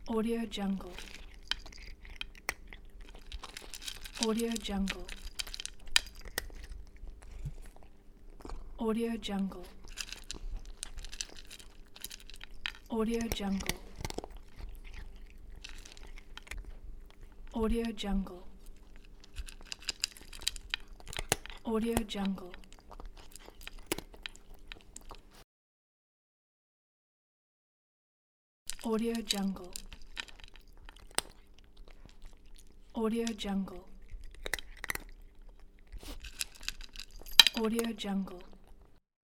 Audio Jungle. Audio Jungle. Audio Jungle. Audio Jungle. Audio Jungle. Audio Jungle. Audio Jungle. Audio Jungle. Audio Jungle.